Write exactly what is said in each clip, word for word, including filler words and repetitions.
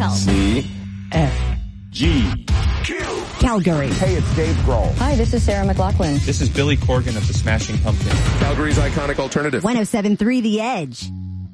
yourself. C. F. G. Calgary. Hey, it's Dave Grohl. Hi, this is Sarah McLachlan. This is Billy Corgan of the Smashing Pumpkins. Calgary's iconic alternative. one oh seven point three The Edge.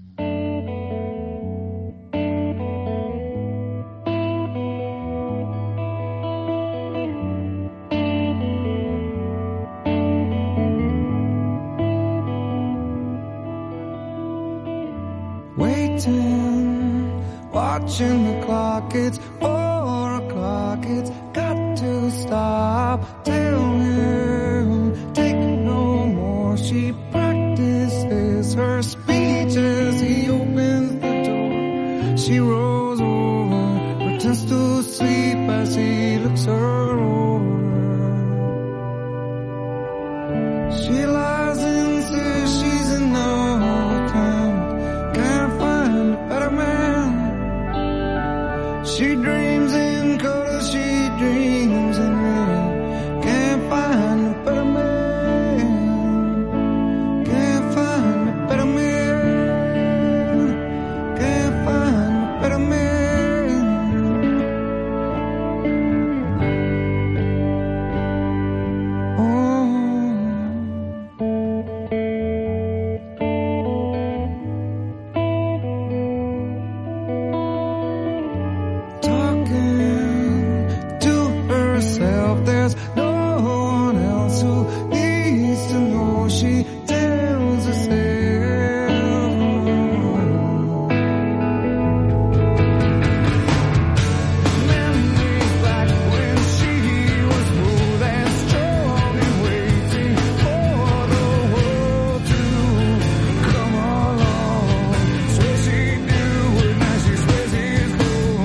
Waiting, watching the clock, it's four o'clock, it's got to stop. Tell him, take no more. She practices her speech as he opens the door. She rolls over, pretends to sleep as he looks her over. She lies and says she's in love, can't find a better man. She dreams in color, she dreams in red. Can't find a better man. Can't find a better man. Can't find a better man. Oh. There's no one else who needs to know. She tells herself. Memories back when she was smooth and strong and waiting for the world to come along. Swear she'd do it, now she swears it's gone.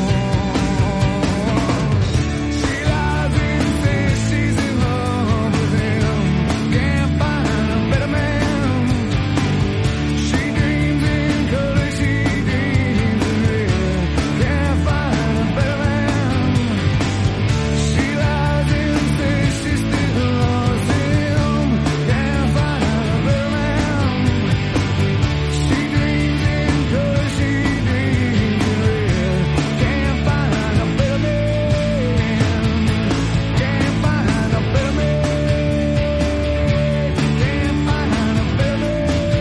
She lies in she's in love with him. Can't find a better man. She dreams in color, she dreams in red. Can't find a better man. She lies and says she still loves him. Can't find a better man. She dreams in color, she dreams in red. Can't find a better man. Can't find a better man. Can't find a better man.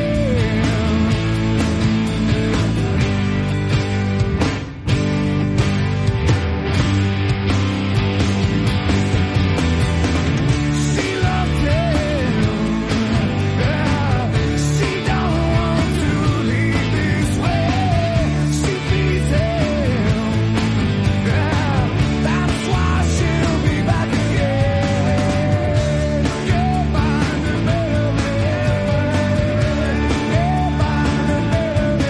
She loved him. Yeah. She don't want to leave this way. She feeds him. Yeah. That's why she'll be back again. Can't find a better man. Can't find a better man.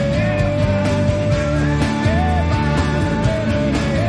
Can't find a better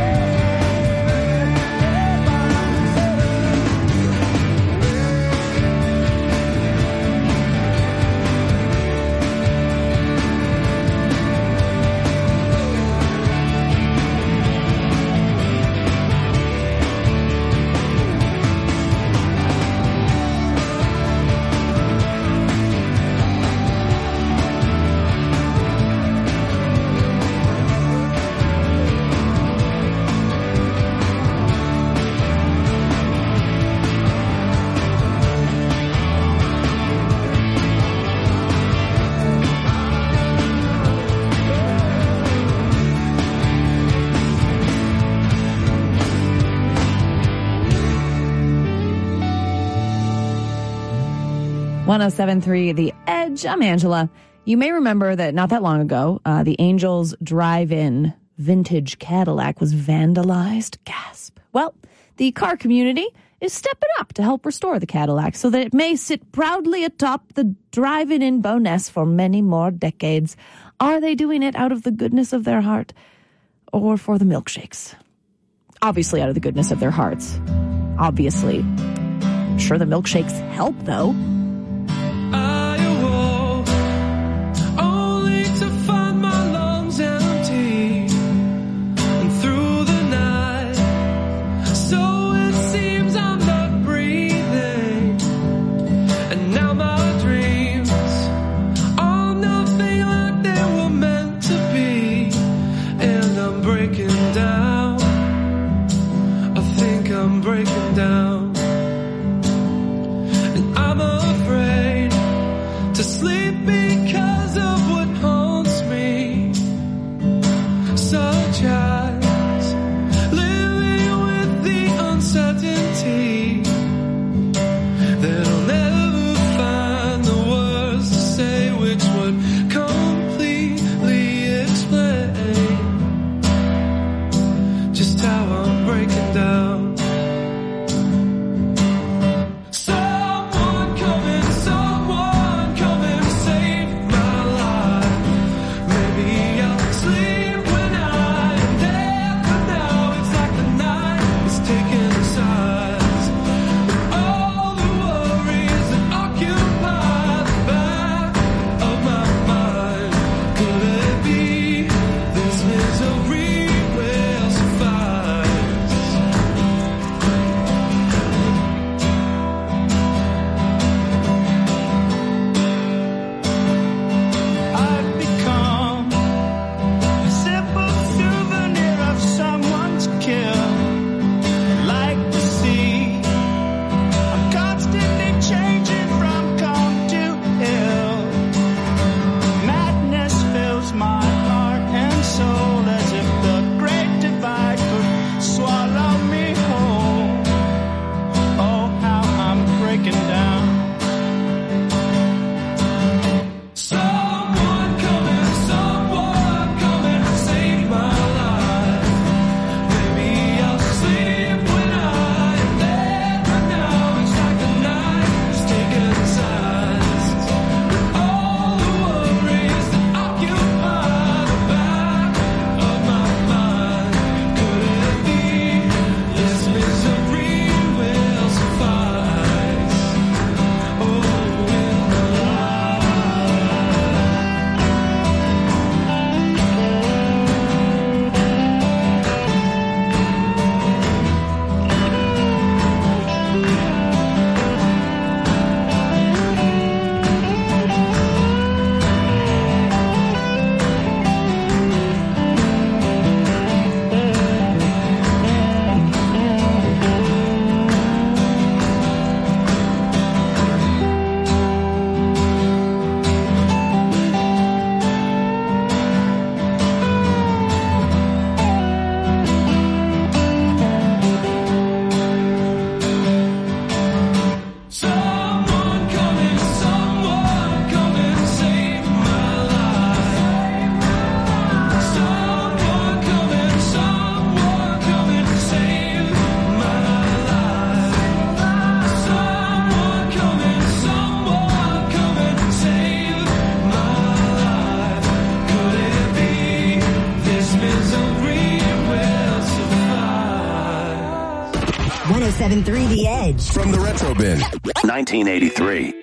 one oh seven point three The Edge. I'm Angela. You may remember that not that long ago, uh, the Angels Drive-In vintage Cadillac was vandalized. Gasp. Well, the car community is stepping up to help restore the Cadillac so that it may sit proudly atop the Drive-In in Bowness for many more decades. Are they doing it out of the goodness of their heart or for the milkshakes? Obviously out of the goodness of their hearts. Obviously. I'm sure the milkshakes help, though. I awoke only to find my lungs empty, and through the night, so it seems I'm not breathing, and now my dreams are nothing like they were meant to be, and I'm breaking seven point three The Edge. From the Retro Bin. nineteen eighty-three.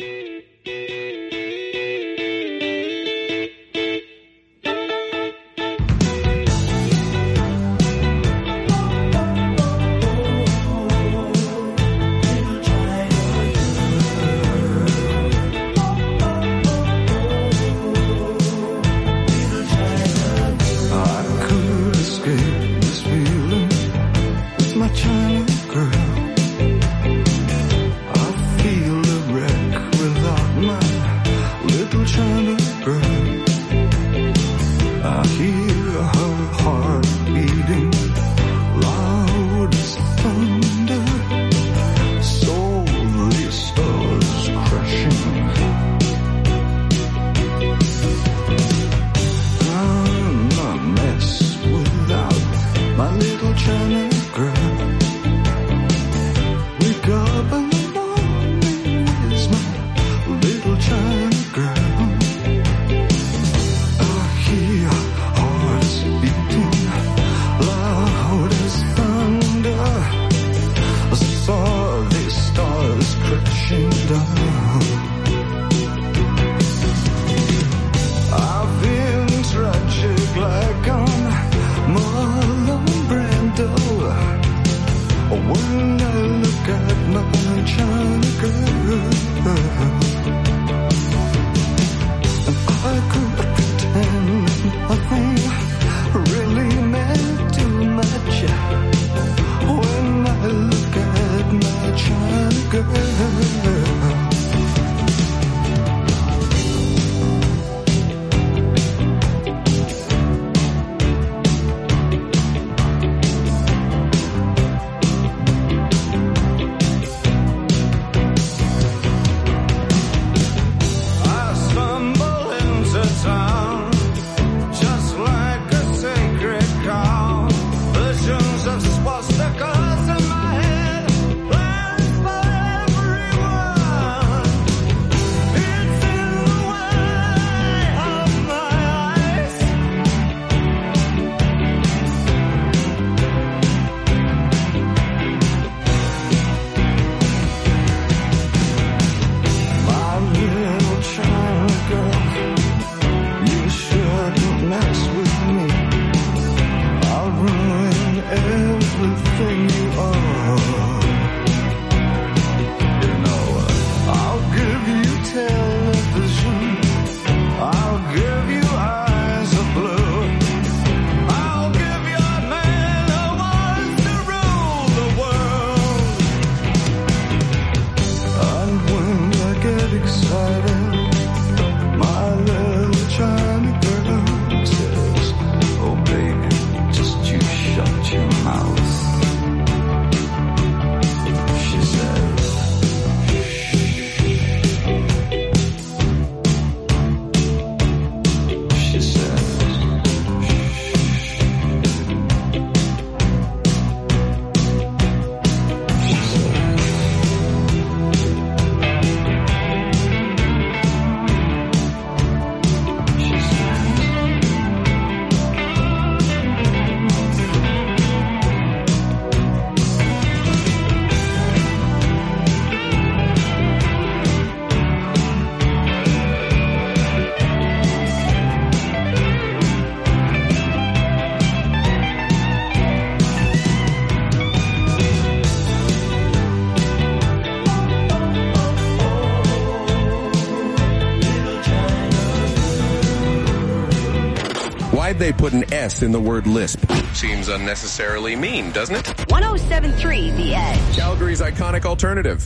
Why'd they put an S in the word lisp? Seems unnecessarily mean, doesn't it? one oh seven point three The Edge. Calgary's iconic alternative.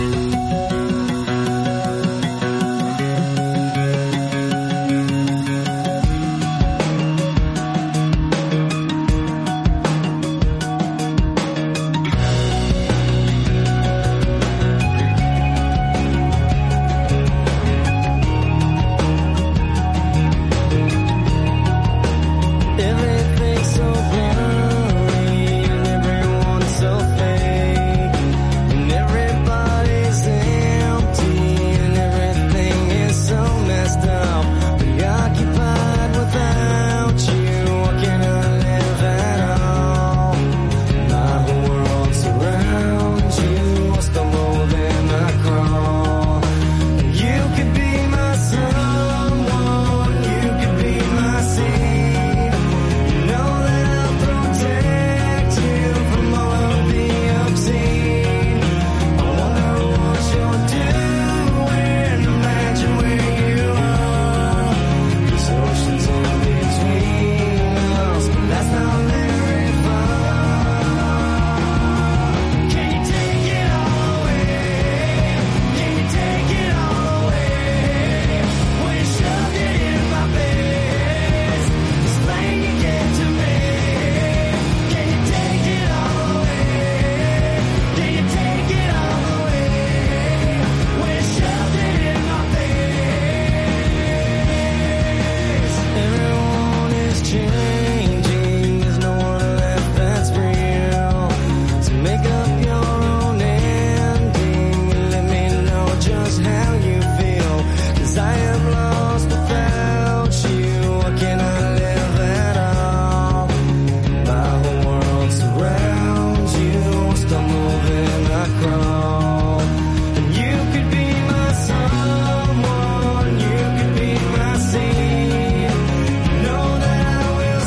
Everything's so blurry and everyone's so fake, and everybody's in changing. There's no one left that's real. So make up your own ending and let me know just how you feel. 'Cause I am lost without you. What can I live at all? My whole world surrounds you. Stumble then I crawl. And you could be my someone. You could be my seed. Know that I will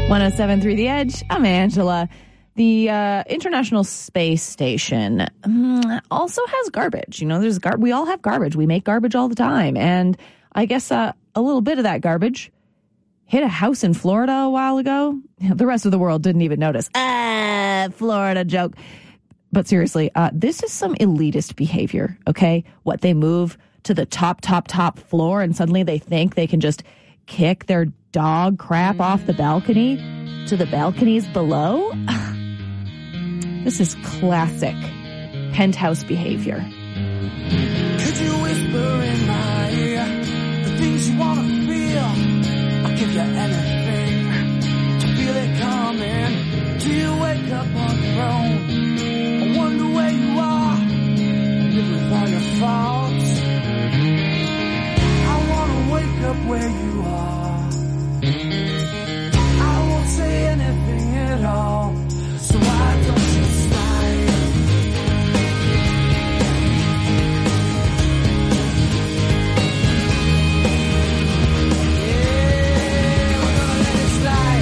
one oh seven point three The Edge. I'm Angela. The uh, International Space Station um, also has garbage. You know, there's gar- we all have garbage. We make garbage all the time. And I guess uh, a little bit of that garbage hit a house in Florida a while ago. The rest of the world didn't even notice. Ah, Florida joke. But seriously, uh, this is some elitist behavior, okay? What, they move to the top, top, top floor and suddenly they think they can just kick their dog crap off the balcony to the balconies below? This is classic penthouse behavior. Could you whisper in my ear the things you want to feel? I'll give you anything to feel it coming. Do you wake up on your own? I wonder where you are. Live with all your faults. I want to wake up where you are. I won't say anything at all. So why don't you slide? Yeah, we're gonna let it slide.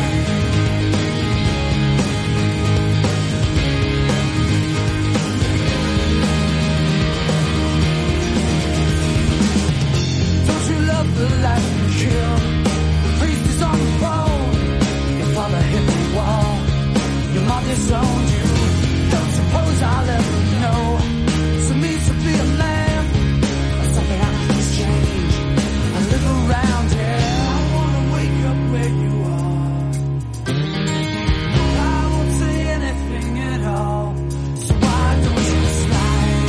Don't you love the life you kill? The priest is on the phone. Your father hit the wall. Your mom disowned you. Don't suppose I'll ever know. So means to be a man. That's something I can exchange. I live around here. I wanna wake up where you are. I won't say anything at all. So why don't you slide?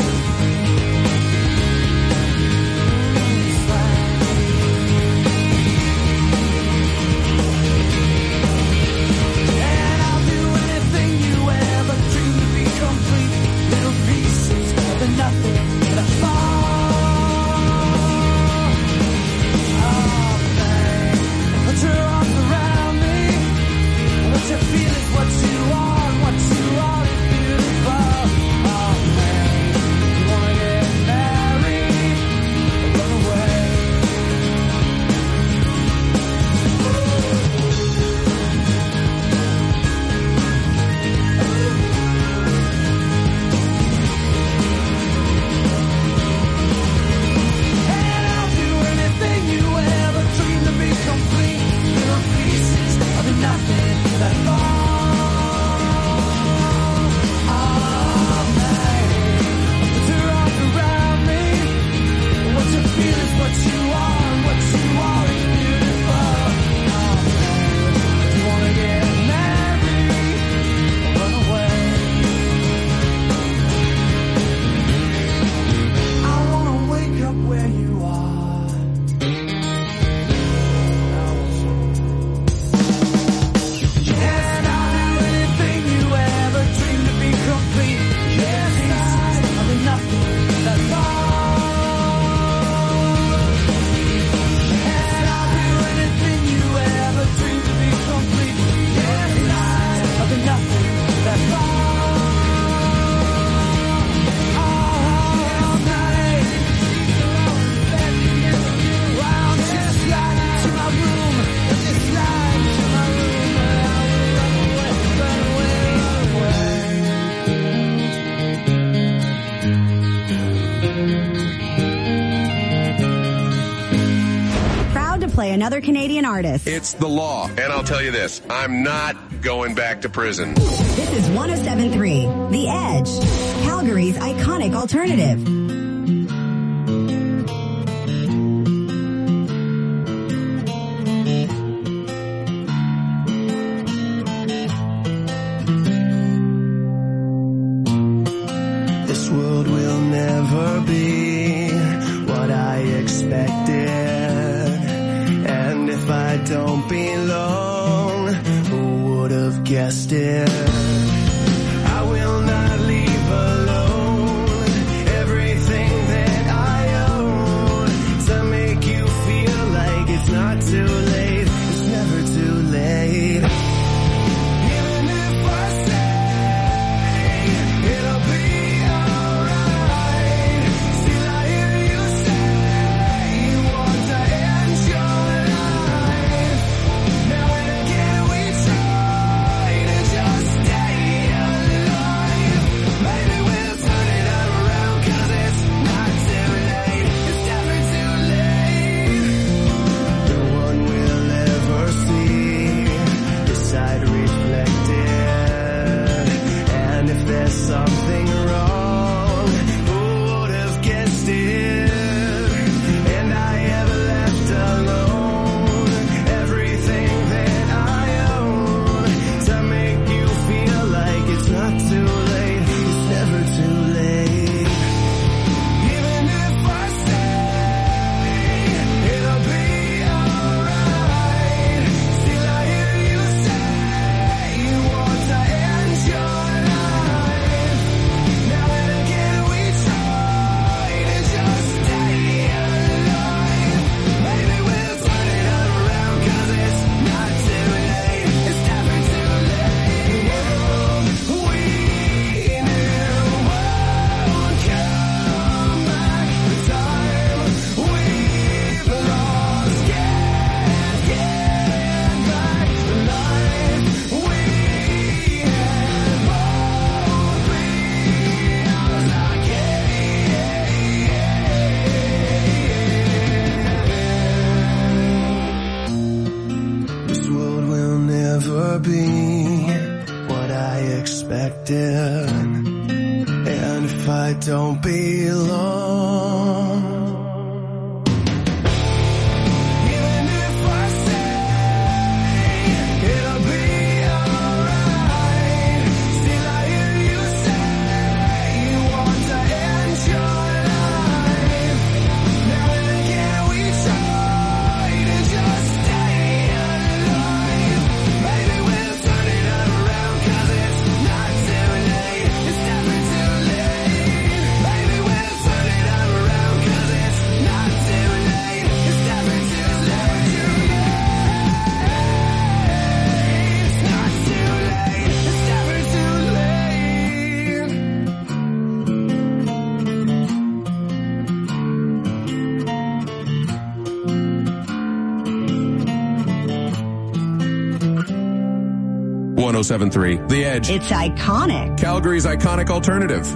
Slide. And I'll do anything you ever dreamed to be complete. Little pieces of the nothing that I fall. Oh, babe, put your arms around me. What you feel is what you are, and what you are is beautiful. Oh, man, you wanna get married or run away? And I'll do anything you ever dreamed to be complete. Little pieces of the nothing that fall. Oh, man, put your arms around me. What you feel is what you are, and what you are is beautiful. Oh, man, do you wanna get married or run away? I wanna wake up where you are. And I'll do anything you ever dreamed to be complete. Yes, pieces of the nothing that fall. And I'll do anything you ever dreamed to be complete. Yes, pieces of the nothing that fall. All night. Round just slide to my room. Just slide to my room. I will run away, run away, run away. Proud to play another Canadian artist. It's the law. And I'll tell you this, I'm not going back to prison. This is one oh seven point three The Edge, Calgary's iconic alternative. This world will never be what I expected. And if I don't belong, who would have guessed it? I will not leave alone. Everything that I own to make you feel like it's not too late. It's never too late. Even if I say it'll be alright, still I hear you say you want to end your life. Now and again we if I don't belong. Even if I say it'll be alright, still I hear you say you want to end your life. Now and again we try to just stay alive. Maybe we'll turn it around 'cause it's not too late. It's never too late. Maybe we'll turn it around 'cause it's not too late. It's never too late. It's not too late. It's never too late. one oh seven point three The Edge. It's iconic. Calgary's iconic alternative.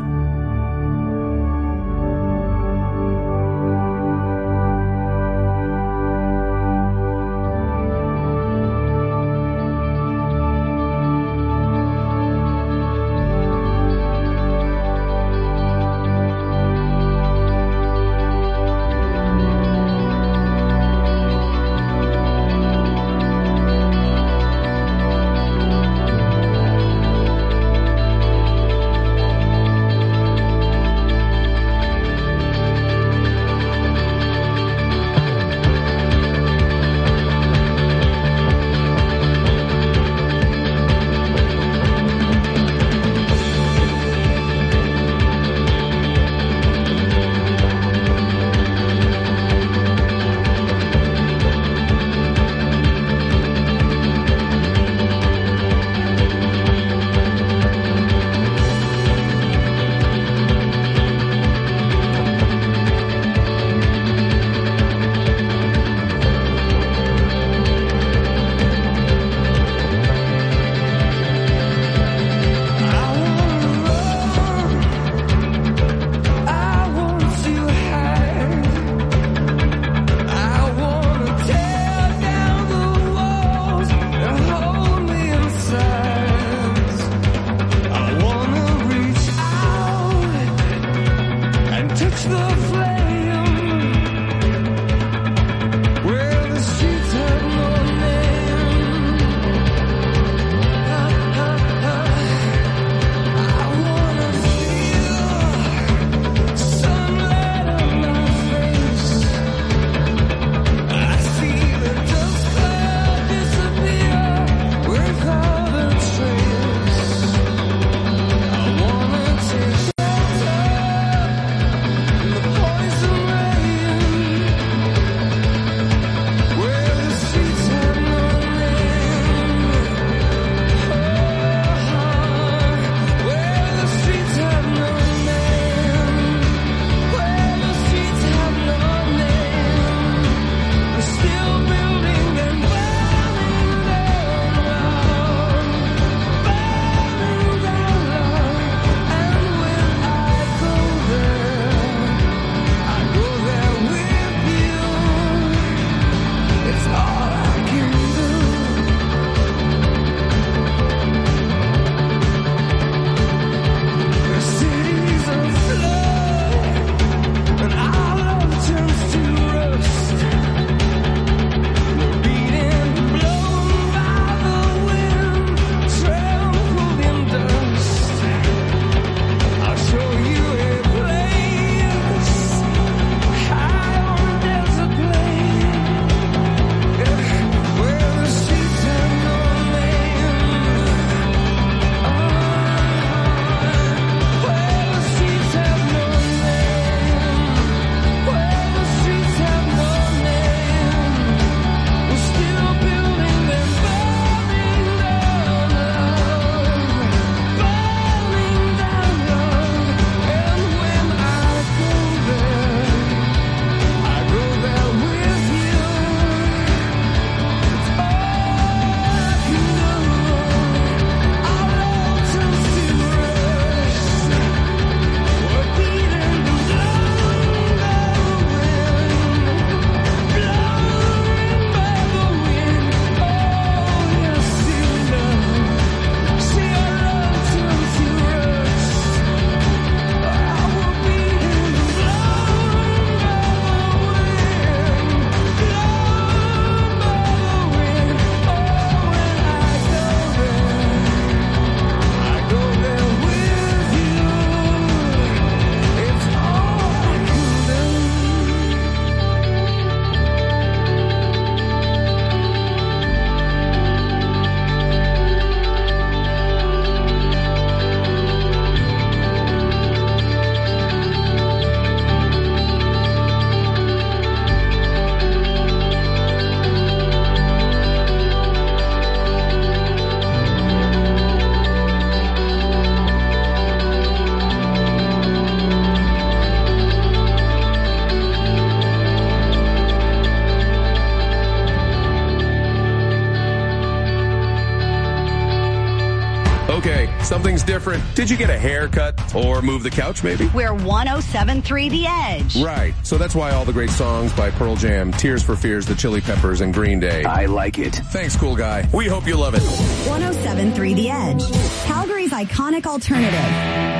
something's different. Did you get a haircut or move the couch maybe? We're one oh seven point three The Edge. Right. So that's why all the great songs by Pearl Jam, Tears for Fears, The Chili Peppers, and Green Day. I like it. Thanks, cool guy. We hope you love it. one oh seven point three The Edge. Calgary's iconic alternative.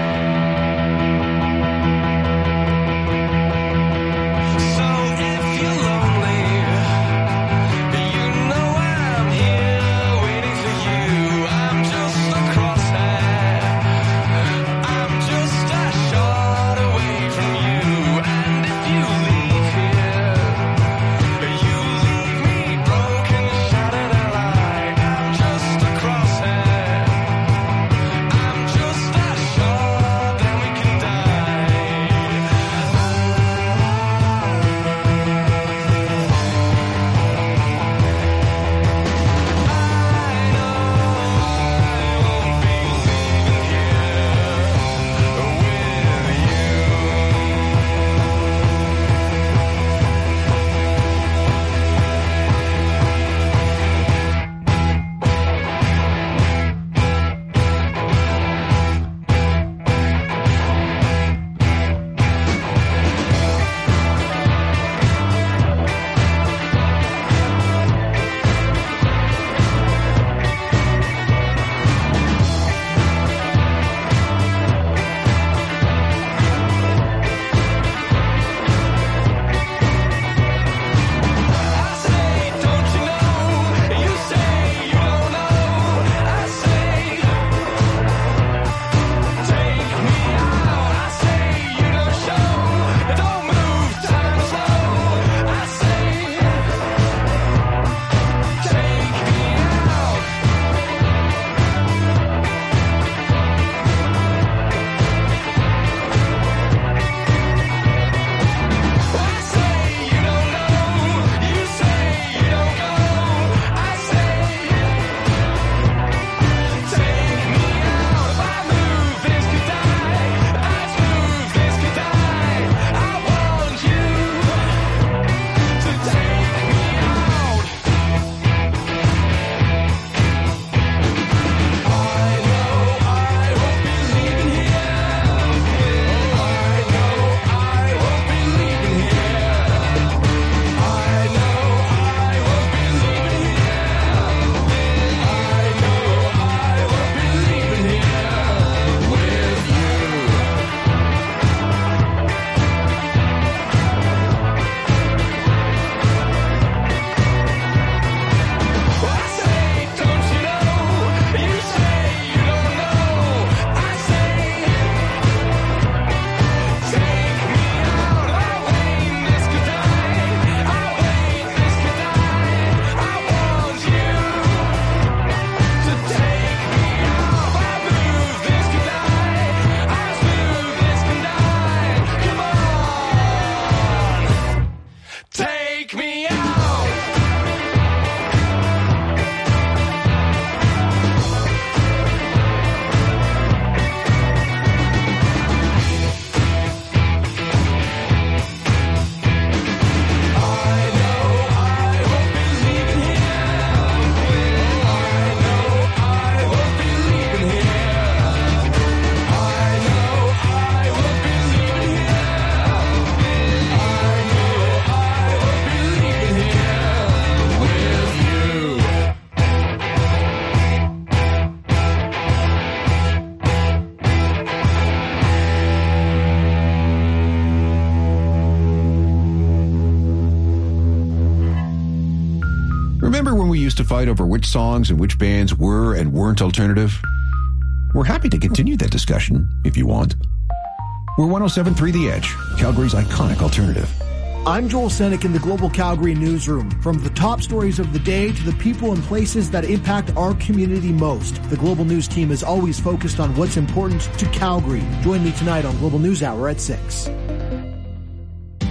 Remember when we used to fight over which songs and which bands were and weren't alternative? We're happy to continue that discussion if you want. We're one oh seven point three The Edge, Calgary's iconic alternative. I'm Joel Senek in the Global Calgary Newsroom. From the top stories of the day to the people and places that impact our community most, the Global News team is always focused on what's important to Calgary. Join me tonight on Global News Hour at six.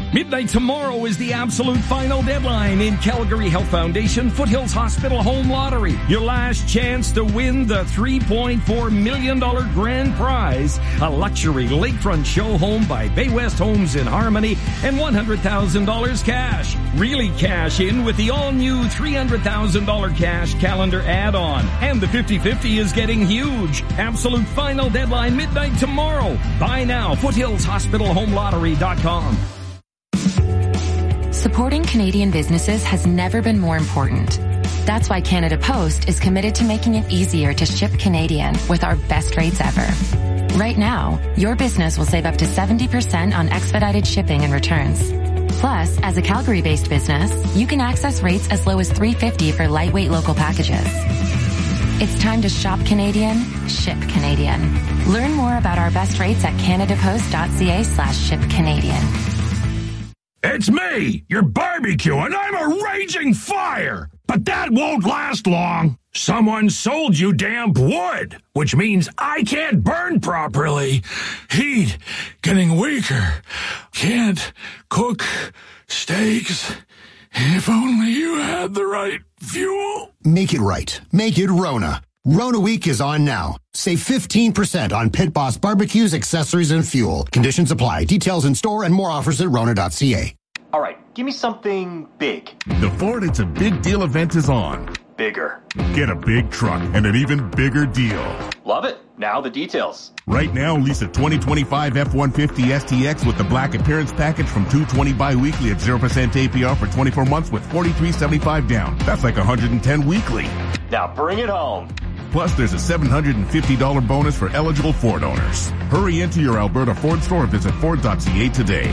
Midnight tomorrow is the absolute final deadline in Calgary Health Foundation Foothills Hospital Home Lottery. Your last chance to win the three point four million dollars grand prize, a luxury lakefront show home by Bay West Homes in Harmony, and one hundred thousand dollars cash. Really cash in with the all-new three hundred thousand dollars cash calendar add-on. And the fifty-fifty is getting huge. Absolute final deadline midnight tomorrow. Buy now. foothills hospital home lottery dot com. Supporting Canadian businesses has never been more important. That's why Canada Post is committed to making it easier to ship Canadian with our best rates ever. Right now, your business will save up to seventy percent on expedited shipping and returns. Plus, as a Calgary-based business, you can access rates as low as three dollars and fifty cents for lightweight local packages. It's time to shop Canadian, ship Canadian. Learn more about our best rates at canadapost.ca slash ship Canadian. It's me, your barbecue, and I'm a raging fire! But that won't last long. Someone sold you damp wood, which means I can't burn properly. Heat getting weaker. Can't cook steaks. If only you had the right fuel. Make it right. Make it Rona. Rona Week is on now. Save fifteen percent on Pit Boss barbecues, accessories, and fuel. Conditions apply. Details in store and more offers at rona dot c a. All right, give me something big. The Ford It's a Big Deal event is on. Bigger. Get a big truck and an even bigger deal. Love it. Now the details. Right now, lease a twenty twenty-five F one fifty S T X with the Black Appearance Package from two hundred twenty bi-weekly at zero percent A P R for twenty-four months with forty-three seventy-five down. That's like one hundred ten weekly. Now bring it home. Plus, there's a seven hundred fifty dollars bonus for eligible Ford owners. Hurry into your Alberta Ford store or visit ford dot c a today.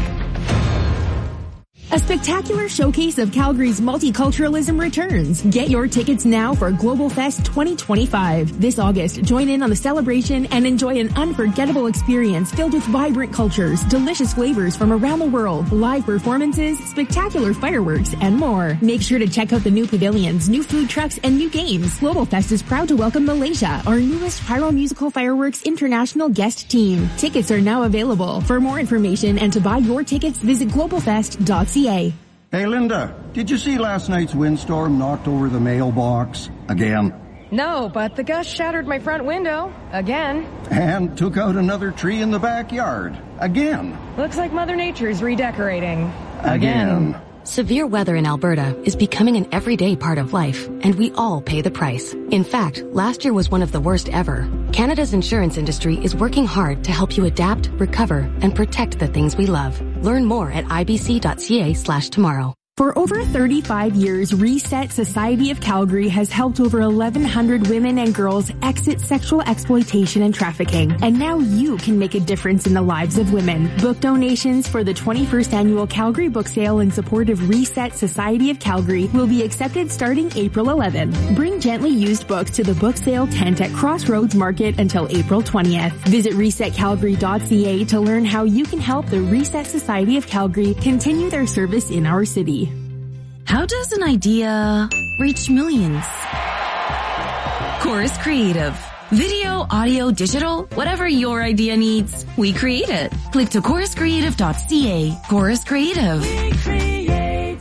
A spectacular showcase of Calgary's multiculturalism returns. Get your tickets now for Global Fest twenty twenty-five. This August, join in on the celebration and enjoy an unforgettable experience filled with vibrant cultures, delicious flavors from around the world, live performances, spectacular fireworks, and more. Make sure to check out the new pavilions, new food trucks, and new games. Global Fest is proud to welcome Malaysia, our newest Pyro Musical Fireworks International guest team. Tickets are now available. For more information and to buy your tickets, visit global fest dot c a. Hey, Linda, did you see last night's windstorm knocked over the mailbox again? No, but the gust shattered my front window again. And took out another tree in the backyard again. Looks like Mother Nature's redecorating again. again. Severe weather in Alberta is becoming an everyday part of life, and we all pay the price. In fact, last year was one of the worst ever. Canada's insurance industry is working hard to help you adapt, recover, and protect the things we love. Learn more at i b c dot c a slash tomorrow. For over thirty-five years, Reset Society of Calgary has helped over eleven hundred women and girls exit sexual exploitation and trafficking. And now you can make a difference in the lives of women. Book donations for the twenty-first annual Calgary Book Sale in support of Reset Society of Calgary will be accepted starting April eleventh. Bring gently used books to the book sale tent at Crossroads Market until April twentieth. Visit reset calgary dot c a to learn how you can help the Reset Society of Calgary continue their service in our city. How does an idea reach millions? Chorus Creative. Video, audio, digital, whatever your idea needs, we create it. Click to chorus creative dot c a. Chorus Creative. We create.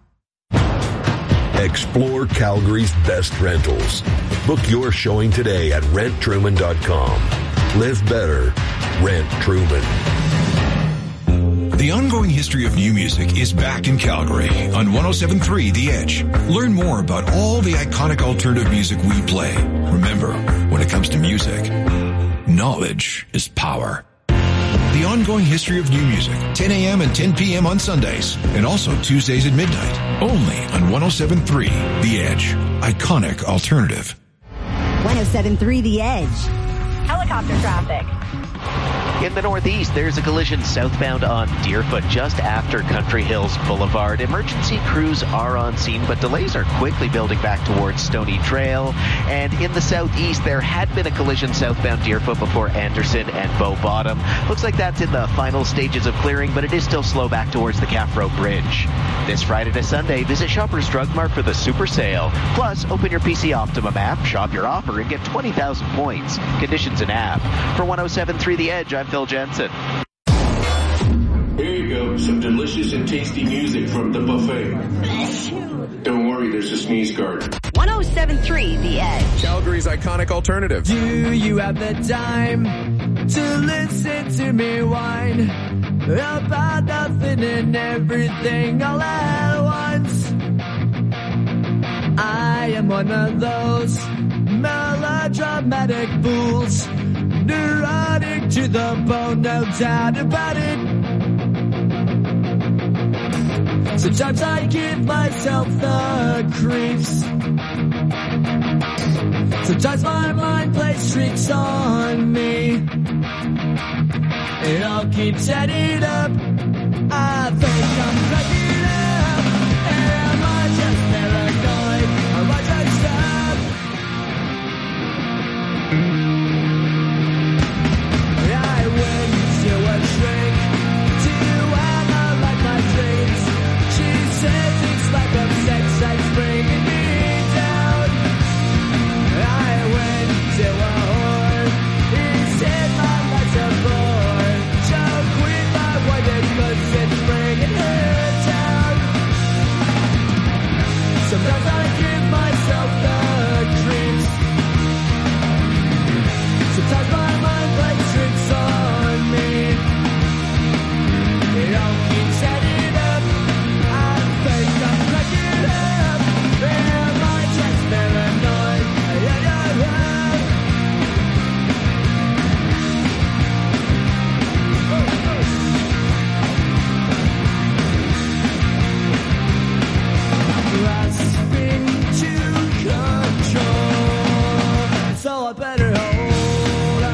Explore Calgary's best rentals. Book your showing today at rent truman dot com. Live better. Rent Truman. The ongoing history of new music is back in Calgary on one oh seven point three The Edge. Learn more about all the iconic alternative music we play. Remember, when it comes to music, knowledge is power. The ongoing history of new music, ten a.m. and ten p.m. on Sundays, and also Tuesdays at midnight, only on one oh seven point three The Edge. Iconic alternative. one oh seven point three The Edge. Helicopter traffic. In the northeast, there's a collision southbound on Deerfoot just after Country Hills Boulevard. Emergency crews are on scene, but delays are quickly building back towards Stony Trail. And in the southeast, there had been a collision southbound Deerfoot before Anderson and Bow Bottom. Looks like that's in the final stages of clearing, but it is still slow back towards the Caffro Bridge. This Friday to Sunday, visit Shoppers Drug Mart for the Super Sale. Plus, open your P C Optimum app, shop your offer, and get twenty thousand points. Conditions in app. For one oh seven point three The Edge, I'm Phil Jensen. Here you go, some delicious and tasty music from the buffet. Don't worry, there's a sneeze guard. one oh seven point three The Edge. Calgary's iconic alternative. Do you have the time to listen to me whine about nothing and everything all at once? I am one of those melodramatic fools, neurotic to the bone, no doubt about it. Sometimes I give myself the creeps. Sometimes my mind plays tricks on me. It all keeps adding up. I think I'm cracking up. Am I just paranoid? Am I just up? I went to a shrink to analyze my dreams. She says it's like a sex that's bringing me down. I went to a whore. He said my life's a bore. Joke with my wife because it's bringing her down. Sometimes I give myself the creeps. Sometimes my mind plays tricks on me. It all keeps adding up. I think I'm cracking up. Am I just paranoid? Yeah, yeah, yeah. Grasping to control, so I better hold on.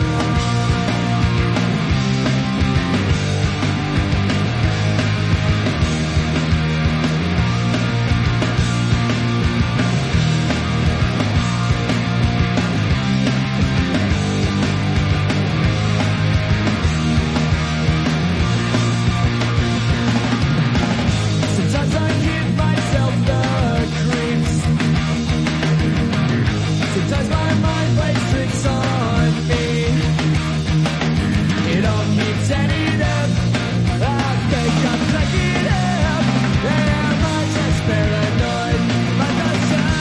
Sometimes I give myself the creeps. Sometimes my mind plays tricks on me. It all keeps adding up. I think I'm cracking up. Am I just paranoid? Like a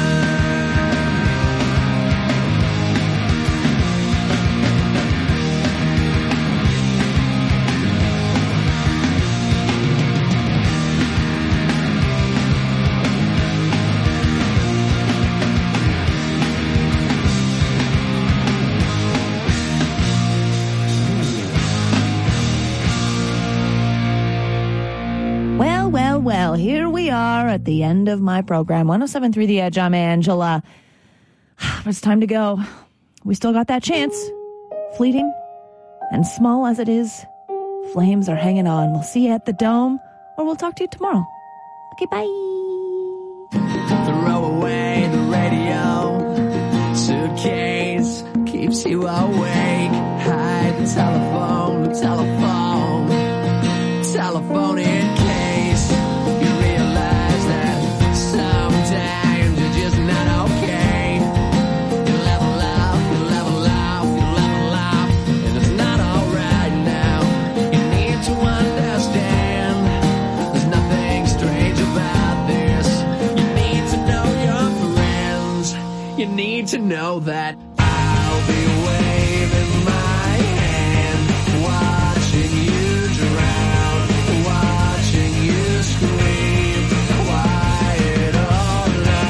Well, well, well, here we are at the end of my program. one oh seven point three The Edge, I'm Angela. It's time to go. We still got that chance. Fleeting and small as it is, flames are hanging on. We'll see you at the Dome, or we'll talk to you tomorrow. Okay, bye. Throw away the radio. Suitcase keeps you awake. Hide the telephone, the telephone, telephone in case you realize that sometimes you're just not okay. You level up, you level up, you level up, and it's not alright now. You need to understand there's nothing strange about this. You need to know your friends. You need to know that I'll be waving my hand, watching you drown, watching you scream, quiet all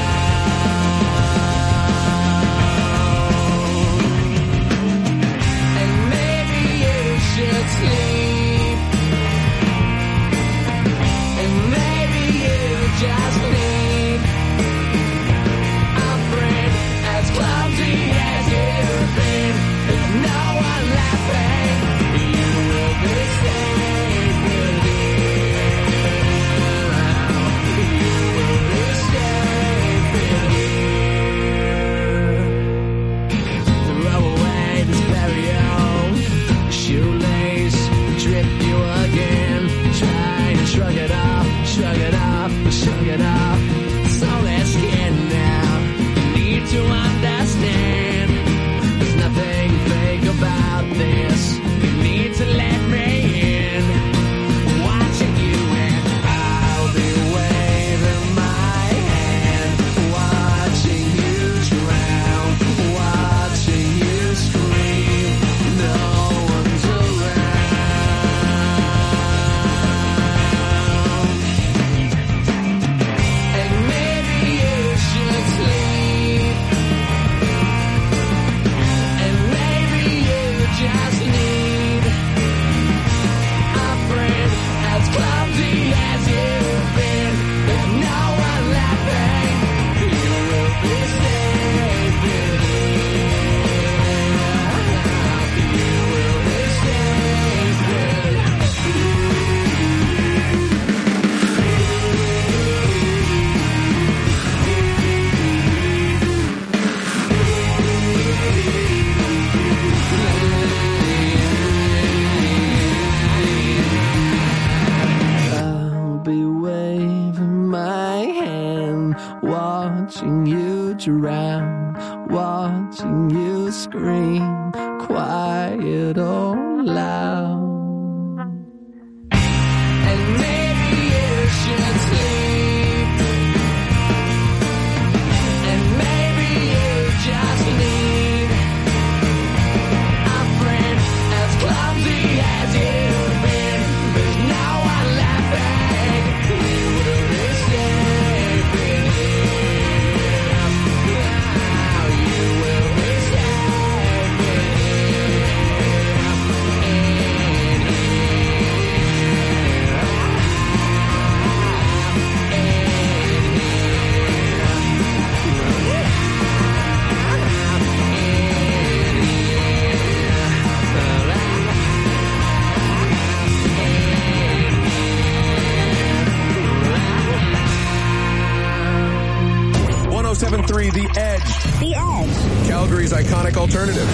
alone. And maybe you should sleep, and maybe you just need a friend as clumsy as you. looked around, watching you scream, quiet or loud. And maybe you should sleep, and maybe you just need a friend as clumsy as you've been. There's no one laughing. You will be safe in here. Now you will be safe in one oh seven point three The Edge. The Edge. Calgary's iconic alternative.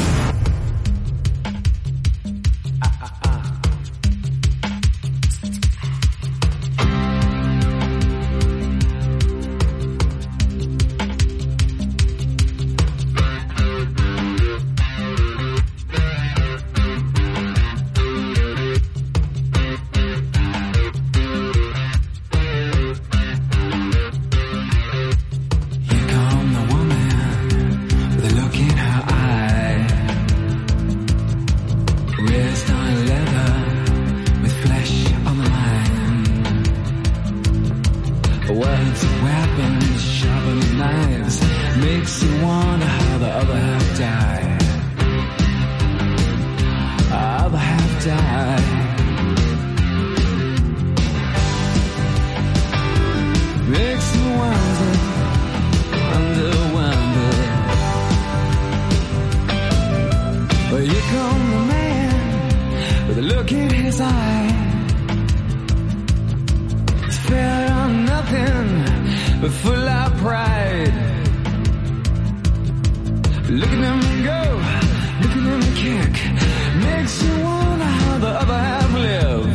Here come the woman with a look in her eye. Wrist on leather with flesh on the line. Words are weapons, sharper than knives. Makes you wonder how the other half died. Other half died. Makes you wonder, wonder, wonder. Well, here come the man with a look in his eye. It's fair on nothing, but full of pride. Look at him go, look at him kick. Makes you wonder how the other half live.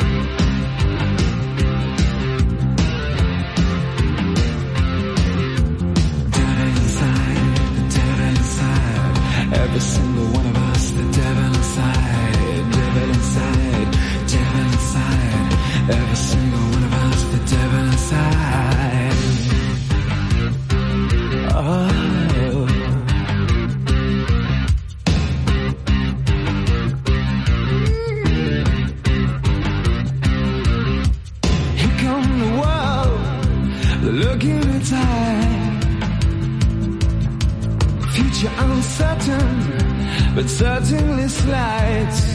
Every single one of us, the devil inside, devil inside, devil inside. Every single one of us, the devil inside. Oh. Here come the world, the look in its eye. Future uncertain, but certainly slight.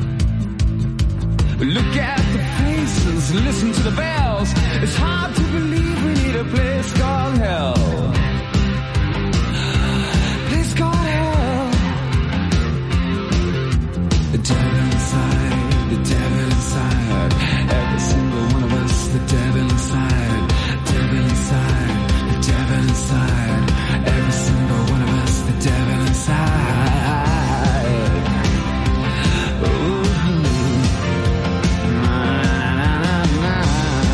Look at the faces, listen to the bells. It's hard to believe we need a place called hell. Place called hell. The devil inside, the devil inside. Every single one of us, the devil inside. Devil inside, the devil inside. Every single one of us, the devil inside. Ooh. Na, na, na, na.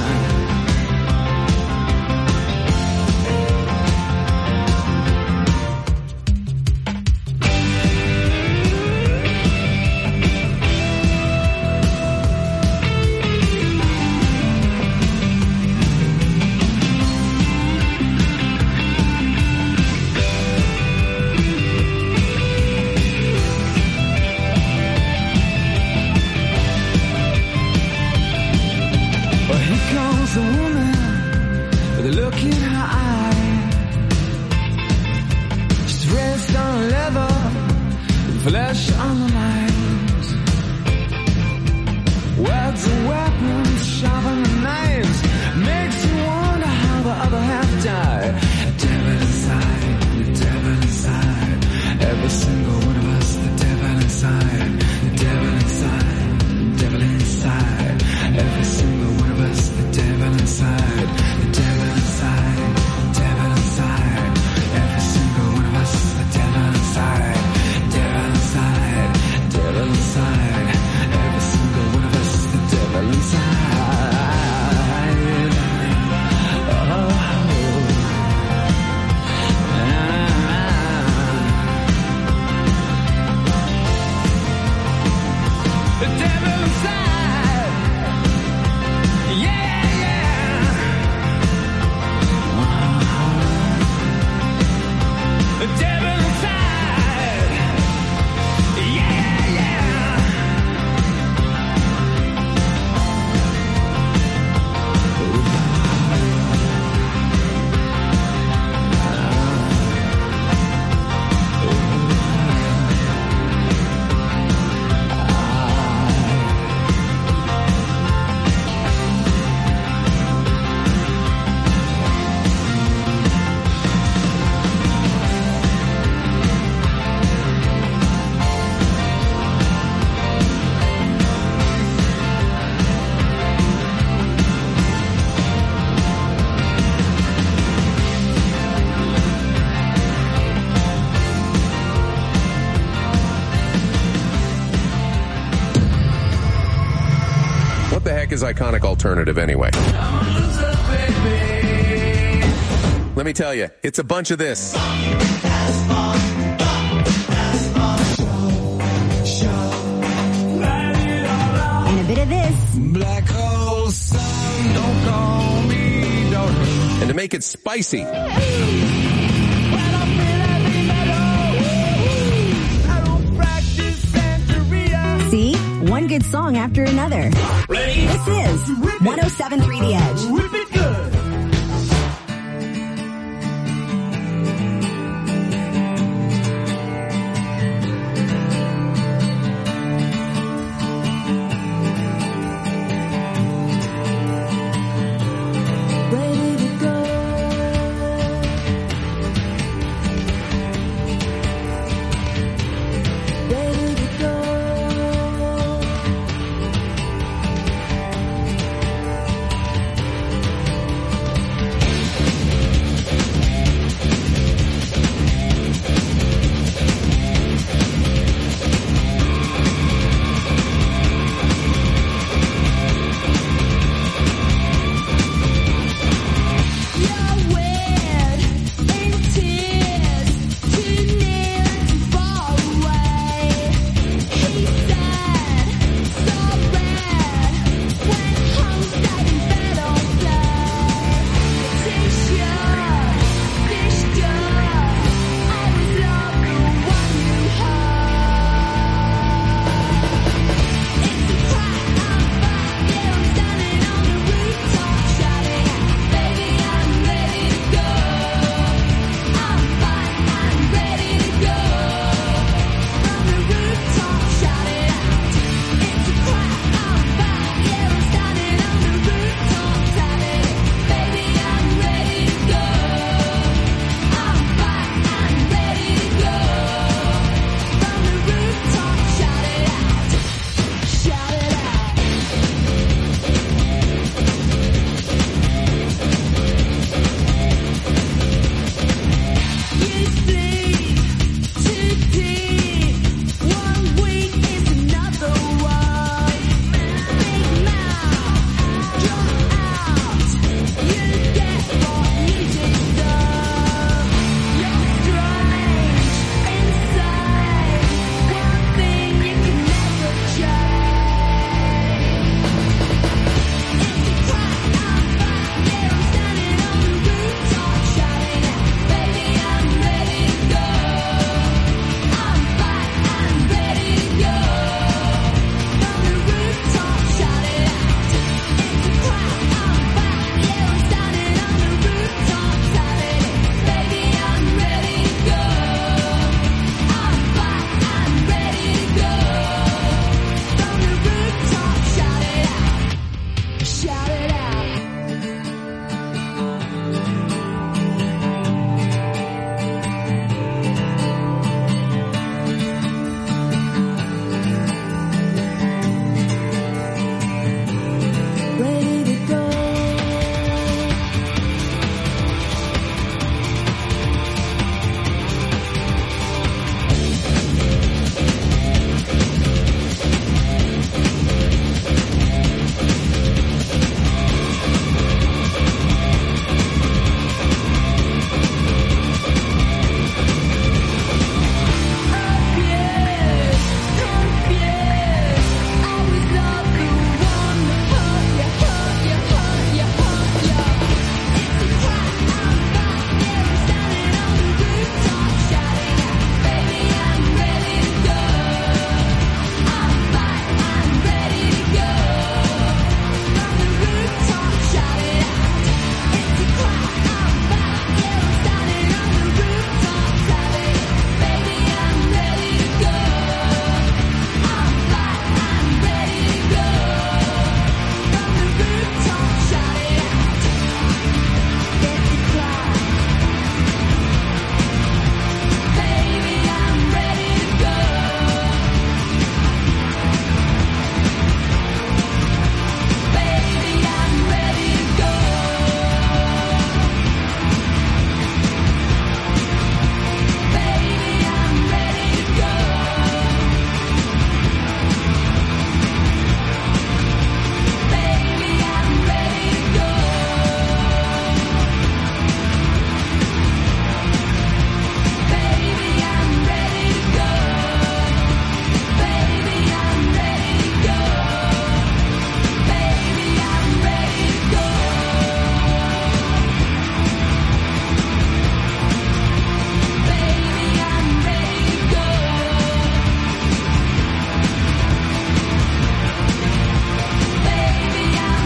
The woman with a look in her eye. She's dressed on leather with flesh on the lines. Words are weapons, sharper than knives. Makes you wonder how the other half died. Devil inside, the devil inside. Every single one of us, the devil inside. The devil inside, the devil inside. Every single one of us, the devil inside. The devil inside, the devil inside. Every single one of us, the devil inside. Devil inside. heck is iconic alternative anyway? Let me tell you, it's a bunch of this. And a bit of this. Black hole sun, don't call me, don't. And to make it spicy, see? One good song after another. This is one oh seven point three The Edge.